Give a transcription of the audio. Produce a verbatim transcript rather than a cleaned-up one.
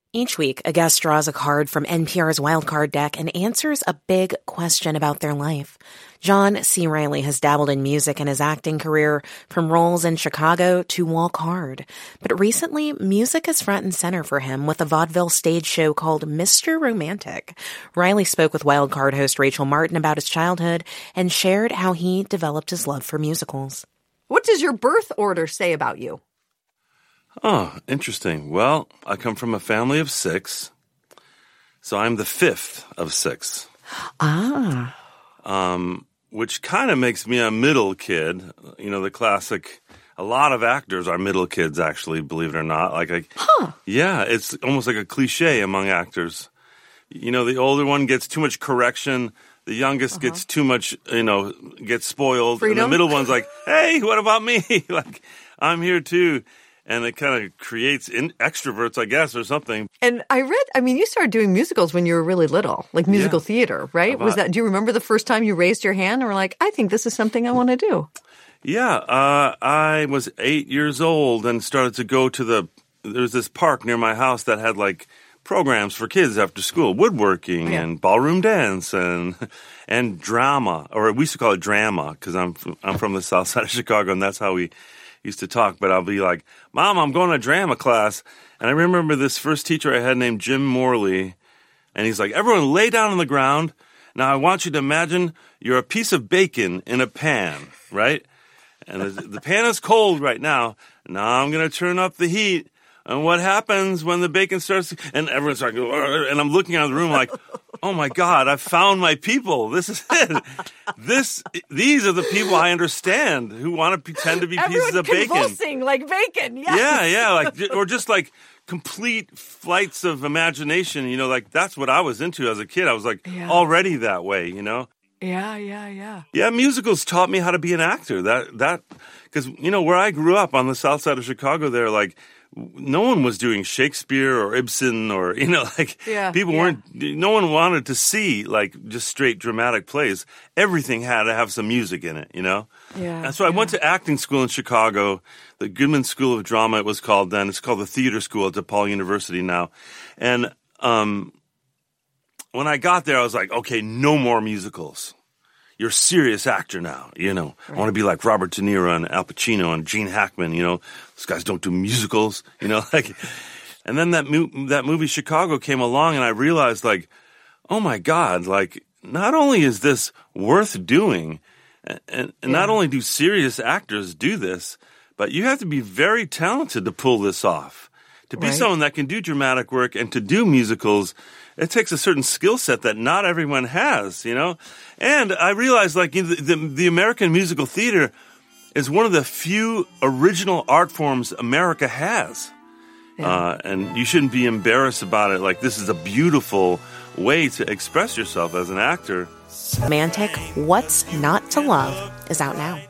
Each week, a guest draws a card from N P R's Wildcard deck and answers a big question about their life. John C. Reilly has dabbled in music in his acting career, from roles in Chicago to Walk Hard. But recently, music is front and center for him with a vaudeville stage show called Mister Romantic. Reilly spoke with Wildcard host Rachel Martin about his childhood and shared how he developed his love for musicals. What does your birth order say about you? Oh, interesting. Well, I come from a family of six, so I'm the fifth of six. Ah. Um, which kind of makes me a middle kid. You know, the classic, a lot of actors are middle kids, actually, believe it or not. Like, I, huh. Yeah, it's almost like a cliche among actors. You know, the older one gets too much correction. The youngest uh-huh. gets too much, you know, gets spoiled. Freedom? And the middle one's like, hey, what about me? Like, I'm here too. And it kind of creates in- extroverts, I guess, or something. And I read, I mean, you started doing musicals when you were really little, like musical yeah. theater, right? About, Was that? Do you remember the first time you raised your hand and were like, I think this is something I want to do? Yeah, uh, I was eight years old and started to go to the, there's this park near my house that had like programs for kids after school, woodworking yeah. and ballroom dance and and drama, or we used to call it drama because I'm, I'm from the south side of Chicago, and that's how we used to talk. But I'll be like, Mom, I'm going to drama class. And I remember this first teacher I had named Jim Morley. And he's like, everyone lay down on the ground. Now I want you to imagine you're a piece of bacon in a pan, right? And the, the pan is cold right now. Now I'm going to turn up the heat. And what happens when the bacon starts? And everyone's like, and I'm looking around the room like, oh my God, I found my people. This is it. This, these are the people I understand who want to pretend to be Everyone pieces of bacon. convulsing like bacon. Yes. Yeah, yeah, like or just like complete flights of imagination. You know, like that's what I was into as a kid. I was like yeah. already that way. You know. Yeah, yeah, yeah. Yeah, musicals taught me how to be an actor. That that because you know where I grew up on the south side of Chicago, there like. No one was doing Shakespeare or Ibsen or, you know, like yeah, people yeah. weren't, no one wanted to see like just straight dramatic plays. Everything had to have some music in it, you know? Yeah. And so I yeah. went to acting school in Chicago, the Goodman School of Drama it was called then. It's called the Theater School at DePaul University now. And um, when I got there, I was like, okay, no more musicals. You're a serious actor now, you know. Right. I want to be like Robert De Niro and Al Pacino and Gene Hackman, you know. Those guys don't do musicals, you know. Like, and then that mo- that movie Chicago came along, and I realized, like, oh my God, like, not only is this worth doing, and, and yeah. not only do serious actors do this, but you have to be very talented to pull this off. To be right. someone that can do dramatic work and to do musicals, it takes a certain skill set that not everyone has, you know? And I realized, like, the, the, the American musical theater is one of the few original art forms America has. Yeah. Uh, and you shouldn't be embarrassed about it. Like, this is a beautiful way to express yourself as an actor. Romantic, What's Not to Love is out now.